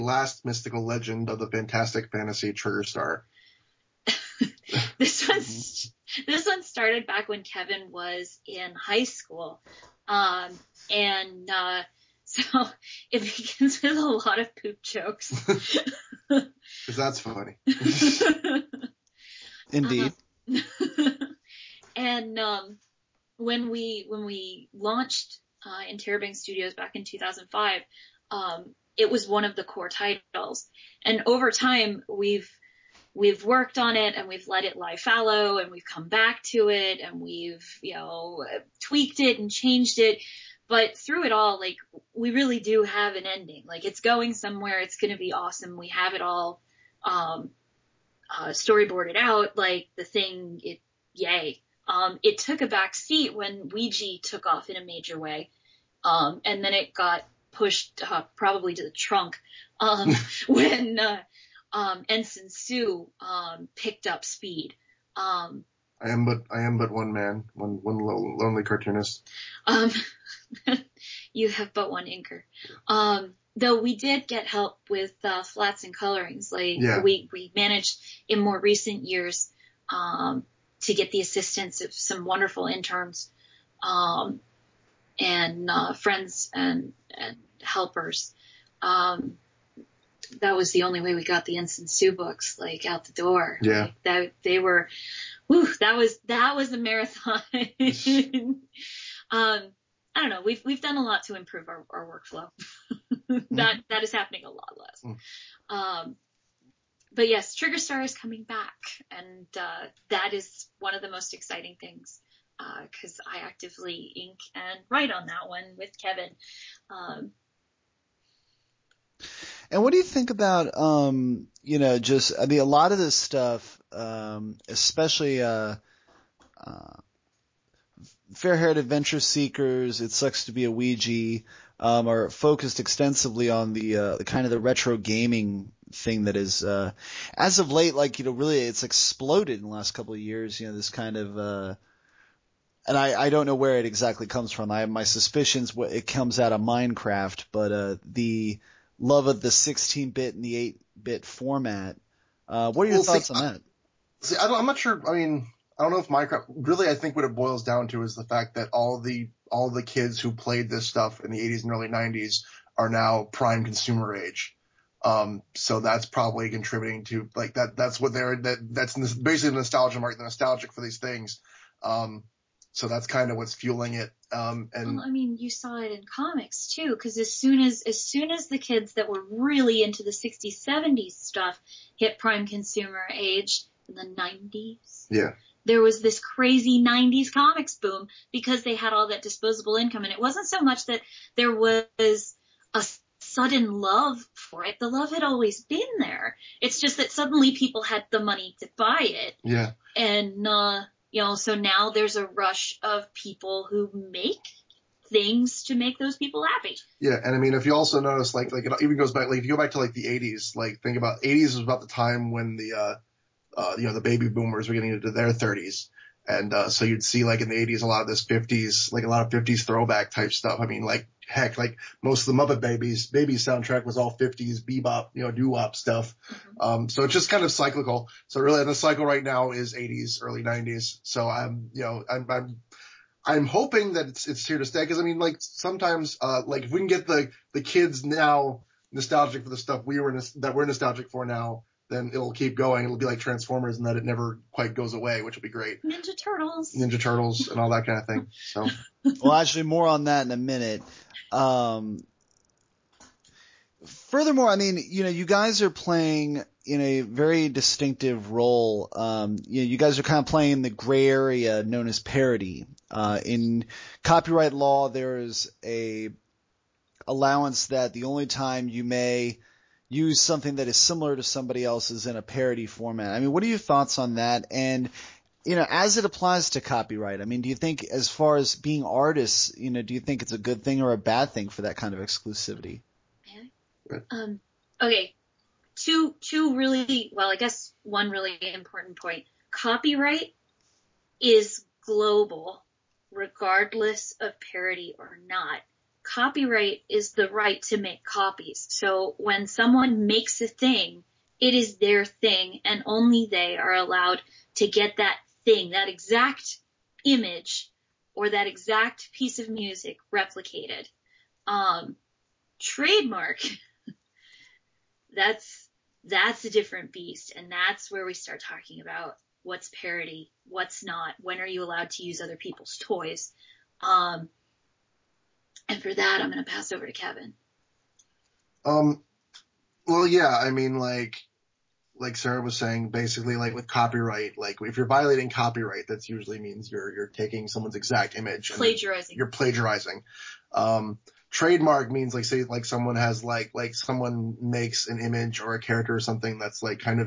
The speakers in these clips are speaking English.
last mystical legend of the fantastic fantasy Trigger Star. This one started back when Kevin was in high school. So it begins with a lot of poop jokes. Because that's funny. Indeed. And when we launched in Terabang Studios back in 2005, it was one of the core titles. And over time, we've worked on it and we've let it lie fallow and we've come back to it and we've, tweaked it and changed it. But through it all, like, we really do have an ending. Like, it's going somewhere. It's going to be awesome. We have it all, storyboarded out. Like, the thing, yay. It took a back seat when Ouija took off in a major way. And then it got pushed, probably to the trunk, when, Ensign Sue, picked up speed. I am but one man, one lonely cartoonist. You have but one inker. Though we did get help with, flats and colorings. Like, yeah. we managed in more recent years, to get the assistance of some wonderful interns, and friends and helpers. That was the only way we got the Ensign Sue books, like, out the door. Yeah. Like, that was a marathon. I don't know. We've done a lot to improve our workflow. That is happening a lot less. But yes, Trigger Star is coming back, and that is one of the most exciting things, because I actively ink and write on that one with Kevin. And what do you think about, a lot of this stuff, especially Fair-Haired Adventure Seekers, It Sucks to Be a Ouija, are focused extensively on the kind of the retro gaming thing that is, as of late, really it's exploded in the last couple of years, this kind of, and I don't know where it exactly comes from. I have my suspicions it comes out of Minecraft, but the love of the 16-bit and the 8-bit format. What are your thoughts on that? I'm not sure. I mean, I don't know if Minecraft really. I think what it boils down to is the fact that all the kids who played this stuff in the 80s and early 90s are now prime consumer age. So that's probably contributing to like that. That's what that's basically the nostalgia market. They're nostalgic for these things. So that's kind of what's fueling it. Well, I mean, you saw it in comics too, because as soon as the kids that were really into the 60s, 70s stuff hit prime consumer age in the 90s. Yeah. There was this crazy 90s comics boom because they had all that disposable income. And it wasn't so much that there was a sudden love for it. The love had always been there. It's just that suddenly people had the money to buy it. Yeah. And, so now there's a rush of people who make things to make those people happy. Yeah. And I mean, if you also notice, like it even goes back, like if you go back to like the 80s, like think about 80s was about the time when the baby boomers were getting into their 30s. And, so you'd see like in the 80s, a lot of 50s throwback type stuff. I mean, like heck, like most of the Muppet Babies soundtrack was all 50s bebop, doo-wop stuff. Mm-hmm. So it's just kind of cyclical. So really the cycle right now is 80s, early 90s. So I'm hoping that it's here to stay. Cause I mean, like sometimes, like if we can get the kids now nostalgic for the stuff that we're nostalgic for now, then it'll keep going. It'll be like Transformers in that it never quite goes away, which will be great. Ninja Turtles and all that kind of thing. So, well, actually, more on that in a minute. Furthermore, I mean, you guys are playing in a very distinctive role. You guys are kind of playing in the gray area known as parody. In copyright law, there is a allowance that the only time you may use something that is similar to somebody else's in a parody format. I mean, what are your thoughts on that? And, as it applies to copyright, I mean, do you think as far as being artists, do you think it's a good thing or a bad thing for that kind of exclusivity? Okay. Two really, well, I guess one really important point. Copyright is global, regardless of parody or not. copyright is the right to make copies. So when someone makes a thing, it is their thing, and only they are allowed to get that thing, that exact image or that exact piece of music replicated. Trademark, that's a different beast, and that's where we start talking about what's parody, what's not, when are you allowed to use other people's toys. And for that, I'm going to pass over to Kevin. Well, yeah, I mean, like Sarah was saying, basically, like with copyright, like if you're violating copyright, that usually means you're taking someone's exact image. Plagiarizing. You're plagiarizing. Trademark means like, say, like someone has like someone makes an image or a character or something that's like kind of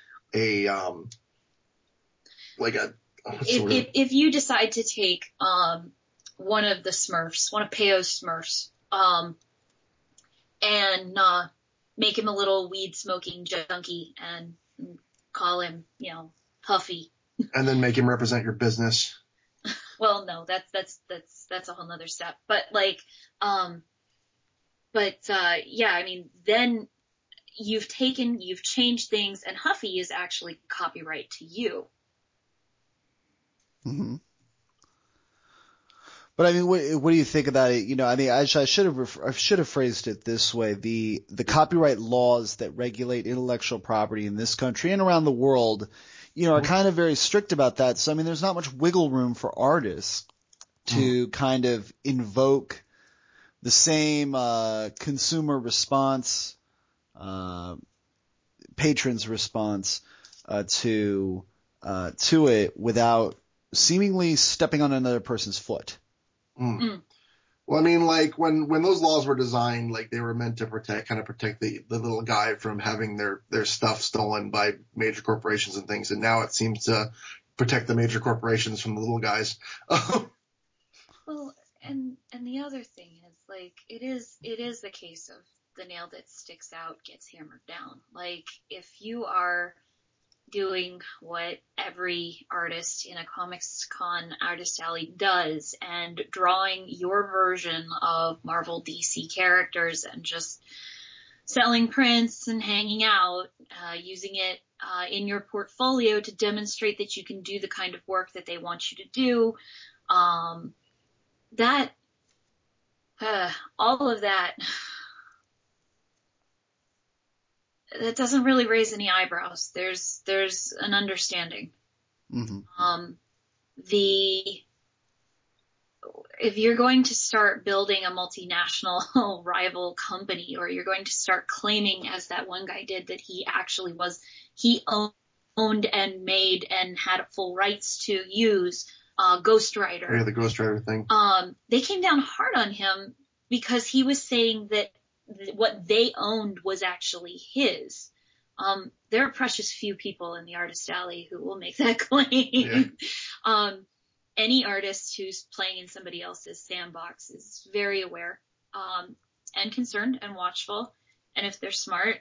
if you decide to take, one of the Smurfs, one of Peyo's Smurfs, and make him a little weed smoking junkie and call him, Puffy. And then make him represent your business. Well, no, that's a whole nother step. But yeah, I mean, then you've changed things, and Huffy is actually copyright to you. Mm-hmm. But I mean, what do you think about it? I mean, I should have phrased it this way: the copyright laws that regulate intellectual property in this country and around the world, are kind of very strict about that. So I mean, there's not much wiggle room for artists to kind of invoke the same consumer response, patrons' response to it without seemingly stepping on another person's foot. Well, I mean, like when those laws were designed, like they were meant to protect the little guy from having their stuff stolen by major corporations and things. And now it seems to protect the major corporations from the little guys. Well, and the other thing is, like, it is the case of the nail that sticks out gets hammered down. Like, if you are doing what every artist in a Comics Con Artist Alley does and drawing your version of Marvel DC characters and just selling prints and hanging out, using it in your portfolio to demonstrate that you can do the kind of work that they want you to do, all of that, that doesn't really raise any eyebrows. There's an understanding. Mm-hmm. If you're going to start building a multinational rival company, or you're going to start claiming, as that one guy did, that he owned and made and had full rights to use Ghost Rider. Yeah, the Ghost Rider thing. They came down hard on him because he was saying that what they owned was actually his. There are precious few people in the Artist Alley who will make that claim. Yeah. Any artist who's playing in somebody else's sandbox is very aware, and concerned and watchful. And if they're smart,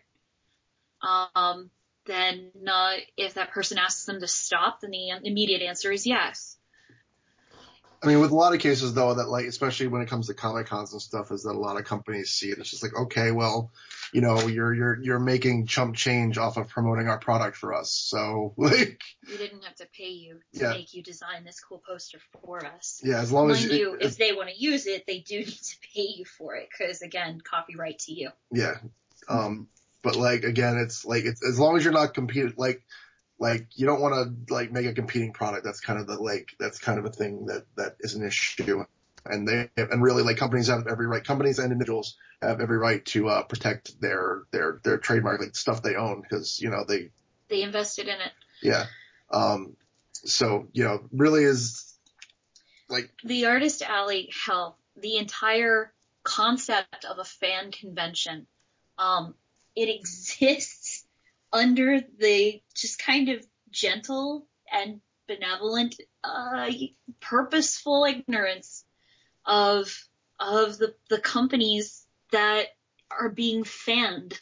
then if that person asks them to stop, then the immediate answer is yes. I mean, with a lot of cases, though, that like, especially when it comes to Comic Cons and stuff, is that a lot of companies see it. It's just like, okay, well, you're making chump change off of promoting our product for us. So, like, we didn't have to pay you to make you design this cool poster for us. Yeah, as long as if they want to use it, they do need to pay you for it, because again, copyright to you. Yeah. But like, again, it's as long as you're not competing, like you don't want to like make a competing product. That's kind of a thing that is an issue. And really, like, companies have every right. Companies and individuals have every right to protect their trademark, like stuff they own, because they invested in it. Yeah. So really is like the Artist Alley. Hell, the entire concept of a fan convention. It exists under the just kind of gentle and benevolent, purposeful ignorance of the companies that are being fanned.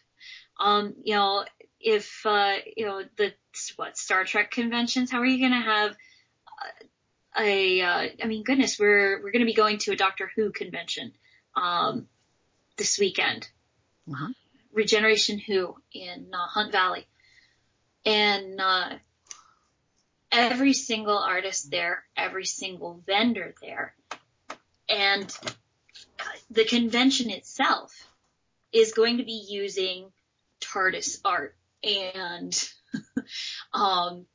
If the Star Trek conventions, how are you going to have I mean, goodness, we're going to be going to a Doctor Who convention. this weekend. Mm-hmm. Regeneration Who in Hunt Valley. And every single artist there, every single vendor there, and the convention itself is going to be using TARDIS art and